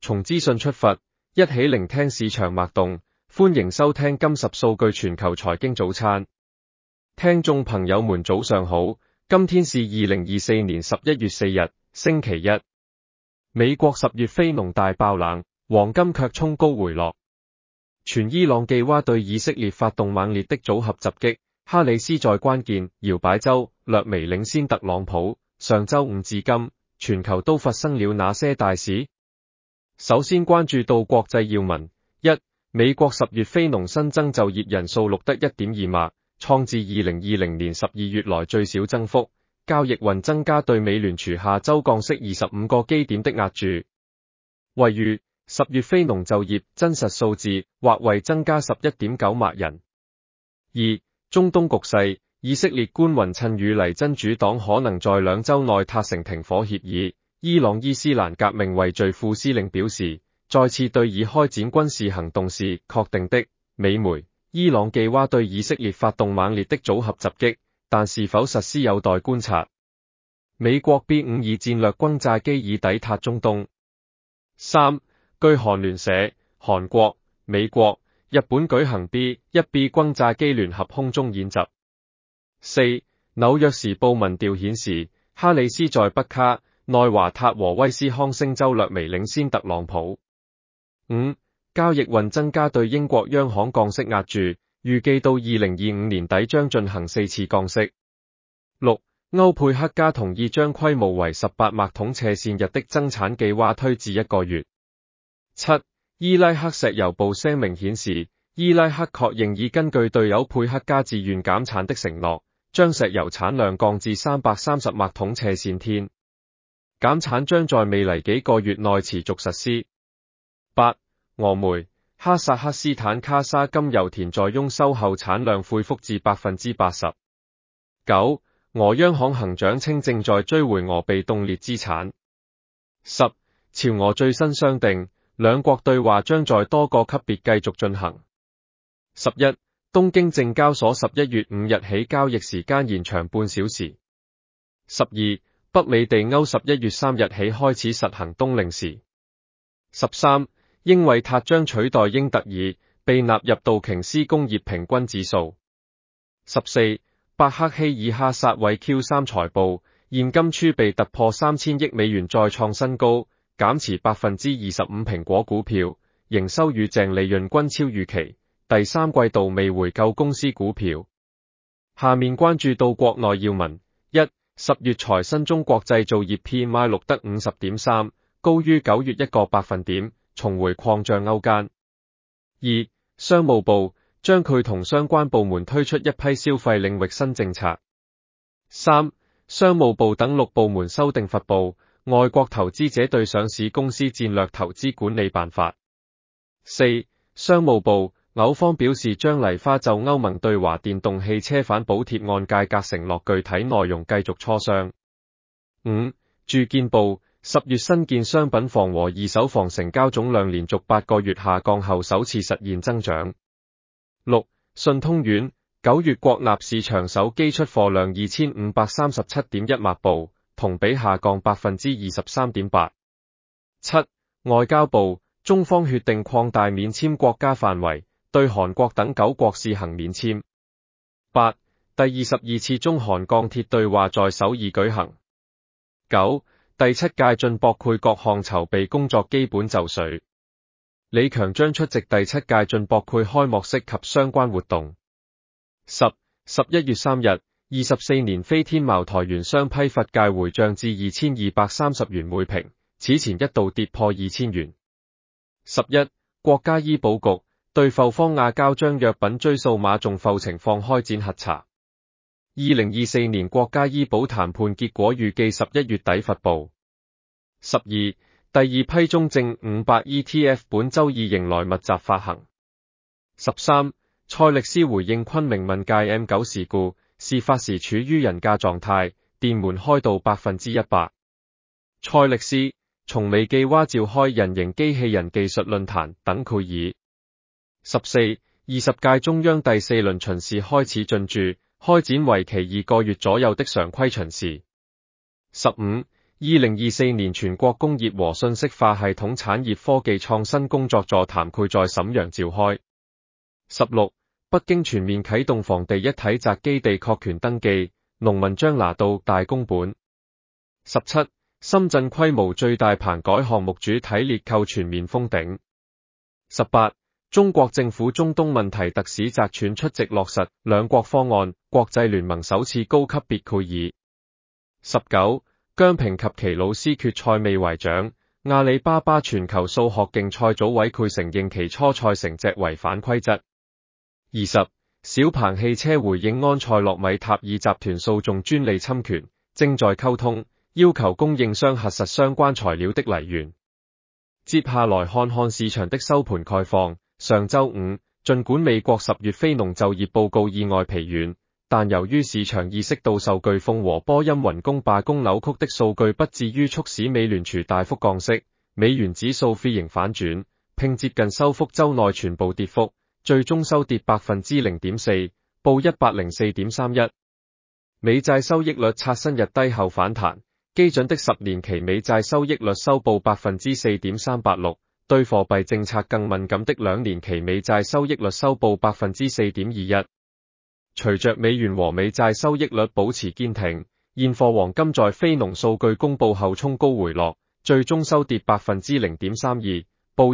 從資訊出發，一起聆聽市場脈動。歡迎收聽今10數據全球財經早餐。聽眾朋友們早上好，今天是2024年11月4日，星期一。美國10月非農大爆冷，黃金卻衝高回落。傳伊朗記娃對以色列發動猛烈的組合襲擊，哈里斯在關鍵搖擺州略微領先特朗普。上周五至今，全球都發生了哪些大事？首先關注到國際要聞。1. 美國10月非農新增就業人數錄得 1.2 萬，創自2020年12月來最小增幅。交易雲增加對美聯儲下周降息25個基點的押注。惠譽10月非農就業真實數字或為增加 11.9 萬人。2. 中東局勢，以色列官員趁與黎真主黨可能在2週內達成停火協議。伊朗伊斯蘭革命衛隊副司令表示，再次對以開展軍事行動是確定的。美媒，伊朗記娃對以色列發動猛烈的組合襲擊，但是否實施有待觀察。美國 B-52戰略轟炸機已抵達中東。3. 據韓聯社，韓國、美國、日本舉行 B-1B 轟炸機聯合空中演習。4. 紐約時報民調顯示，哈里斯在北卡、內華達和威斯康星州略微領先特朗普。5. 交易雲增加對英國央行降息押注，預計到2025年底將進行4次降息。6. 歐佩克加同意將規模為18萬桶斜線日的增產計劃推至1個月。7. 伊拉克石油部聲明顯示，伊拉克確認已根據對歐佩克加自願減產的承諾，將石油產量降至330萬桶斜線天。減產將在未來幾個月內持續實施。8. 俄媒，哈薩克斯坦卡沙金油田在豐收後產量恢復至 80%。9. 俄央行行長稱正在追回俄被凍結資產。10. 朝俄最新商定，兩國對話將在多個級別繼續進行。11. 東京證交所11月5日起交易時間延長半小時。12. 北美地歐11月3日起開始實行冬令時。13. 英偉達將取代英特爾，被納入道瓊斯工業平均指數。14. 伯克希爾哈撒韋 Q3 財報，現金儲備突破3000億美元再創新高，減持 25% 蘋果股票，營收與淨利潤均超預期，第三季度未回購公司股票。下面關注到國內要聞。1. 10月財新中國製造業 PMI 錄得 50.3， 高於9月1個百分點，重回擴張區間。2. 商務部將佢同相關部門推出一批消費領域新政策。3. 商務部等6部門修訂發布《外國投資者對上市公司戰略投資管理辦法》。4. 商務部歐方表示將黎花就歐盟對華電動汽車反補貼案價格承諾具體內容繼續磋商。5. 住建部10月新建商品房和二手房成交總量連續8個月下降後首次實現增長。6. 信通院9月國納市場手機出貨量 2537.1 萬部，同比下降 23.8%。7. 外交部中方決定擴大免簽國家範圍，對韓國等9國試行免簽。8. 第22次中韓鋼鐵對話在首爾舉行。9. 第7屆進博會各項籌備工作基本就緒。李強將出席第7屆進博會開幕式及相關活動。11月3日，24年飛天茅台原商批發價回漲至2230元每瓶，此前一度跌破2000元。11. 國家醫保局對復方亞膠漿藥品追溯馬重複情況開展核查。2024年國家醫保談判結果預計11月底發布。12. 第二批中證500 ETF 本周二迎來密集發行。13. 蔡力斯回應昆明問界 M9 事故，事發時處於人駕狀態，電門開到 100%。蔡力斯從未記娃召開人形機器人技術論壇等會議。14. 20屆中央第4輪巡視開始進駐，開展為期2個月左右的常規巡視。15. 2024年全國工業和信息化系統產業科技創新工作座談會在瀋陽召開。16. 北京全面啟動房地一體宅基地確權登記，農民將拿到大公本。17. 深圳規模最大棚改項目主體列構全面封頂。18. 中國政府中東問題特使翟銓出席落實兩國方案國際聯盟首次高級別會議。19. 姜平及其老師決賽未懷獎，阿里巴巴全球數學競賽組委會承認其初賽成績違反規則。20. 小鵬汽車回應安塞洛米塔爾集團訴訟專利侵權，正在溝通，要求供應商核實相關材料的來源。接下來看看市場的收盤概況。上周五，儘管美國10月非農就業報告意外疲軟，但由於市場意識到受颶風和波音雲工罷工扭曲的數據不至於促使美聯儲大幅降息，美元指數 V 型反轉，並接近收復周內全部跌幅，最終收跌 0.4%， 報 104.31。美債收益率刷新日低後反彈，基準的10年期美債收益率收報 4.386%， 對貨幣政策更敏感的2年期美債收益率收報 4.21%。隨着美元和美債收益率保持堅挺，現貨黃金在非農數據公佈後衝高回落，最終收跌 0.32%， 報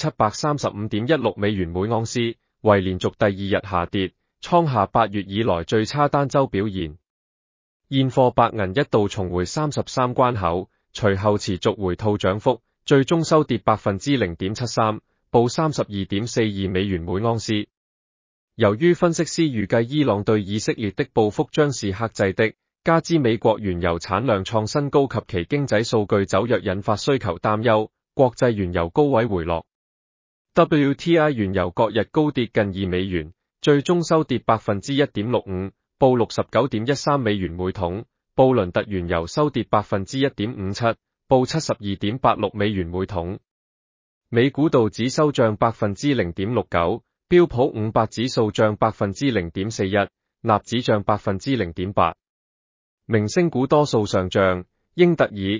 2735.16 美元每盎司，為連續第2日下跌，創下8月以來最差單週表現。現貨白銀一度重回33關口，隨後持續回吐漲幅，最終收跌 0.73%， 報 32.42 美元每盎司。由於分析師預計伊朗對以色列的報復將是克制的，加之美國原油產量創新高及其經濟數據走弱引發需求擔憂，國際原油高位回落。WTI 原油各日高跌近2美元，最終收跌 1.65%， 報 69.13 美元每桶。布倫特原油收跌 1.57%， 報 72.86 美元每桶。美股道指收漲 0.69%。標普500指數漲 0.41%， 納指漲 0.8%。明星股多數上漲，英特爾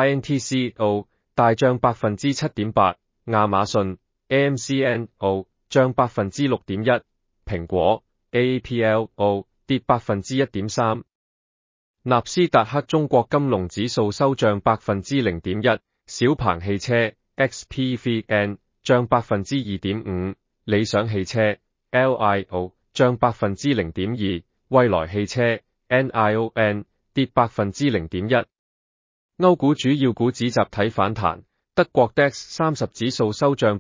INTCO 大漲 7.8%， 亞馬遜 AMCNO 漲 6.1%， 蘋果 AAPLO 跌 1.3%。納斯達克中國金龍指數收漲 0.1%， 小鵬汽車 XPVN 漲 2.5%。理想汽車 LIO 漲 0.2%， 蔚來汽車 NION 跌 0.1%。歐股主要股指集體反彈，德國 DAX 30指數收漲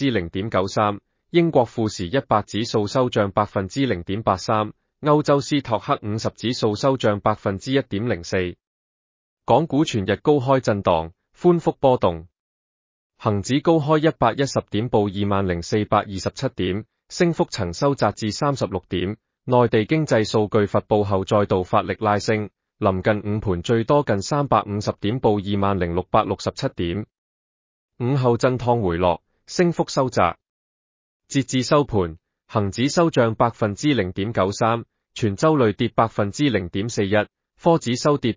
0.93%， 英國富時100指數收漲 0.83%， 歐洲斯托克50指數收漲 1.04%。港股全日高開震盪，寬幅波動。恒指高開110點，報 20,427 點，升幅曾收窄至36點。內地經濟數據發佈後再度發力拉升，臨近午盤最多近350點，報 20,667 點。午後震盪回落，升幅收窄。截至收盤，恒指收漲 0.93%， 全周累跌 0.41%， 科指收跌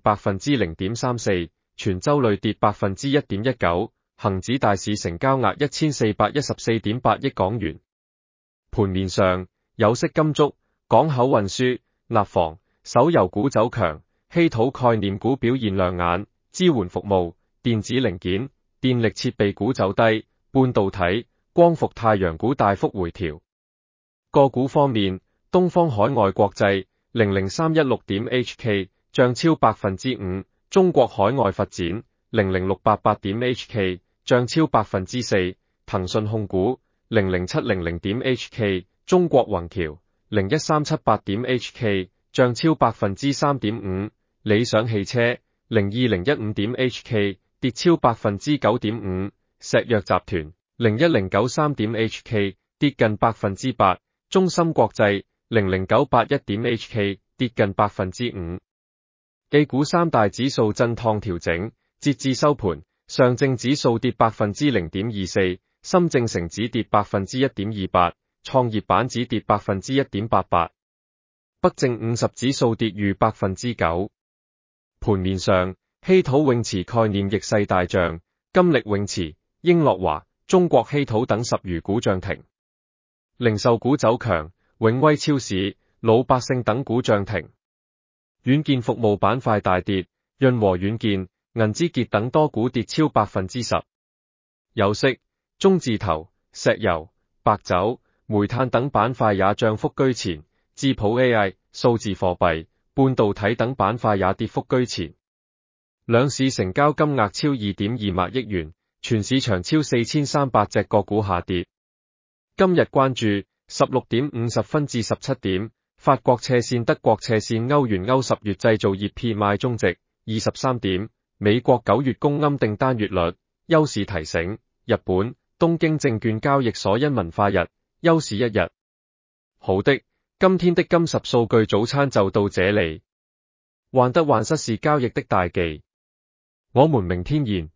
0.34%， 全周累跌 1.19%。恒指大市成交額 1,414.8 億港元。盤面上，有色金屬、港口運輸、內房、手遊股走強，稀土概念股表現亮眼，支援服務、電子零件、電力設備股走低，半導體、光伏太陽股大幅回調。個股方面，東方海外國際 00316.HK 漲超 5%， 中國海外發展00688.HK 漲超 4%， 騰訊控股 00700.HK 中國宏橋 01378.HK 漲超 3.5%， 理想汽車 02015.HK 跌超 9.5%， 石藥集團 01093.HK 跌近 8%， 中芯國際 00981.HK 跌近 5%。A 股三大指數震盪調整，截至收盤，上證指數跌 0.24%， 深證成指跌 1.28%， 創業板指跌 1.88%， 北證50指數跌逾 9%。盤面上， 稀土永磁概念逆勢大漲，金力永磁、英樂華、中國稀土等10餘股漲停。零售股走強，永威超市、老百姓等股漲停。軟件服務板塊大跌，潤和軟件、銀之傑等多股跌超10%。有色、中字頭、石油、白酒、煤炭等板塊也漲幅居前，智譜 AI、數字貨幣、半導體等板塊也跌幅居前。兩市成交金額超2.2萬億元，全市場超4300隻個股下跌。今日關注16點50分至17點，法國斜線、德國斜線、歐元歐10月製造業 PMI 終值23點，美國9月公庵訂單月率，休市提醒。日本東京證券交易所因文化日，休市一日。好的，今天的金10數據早餐就到這裡。患得患失是交易的大忌，我們明天見。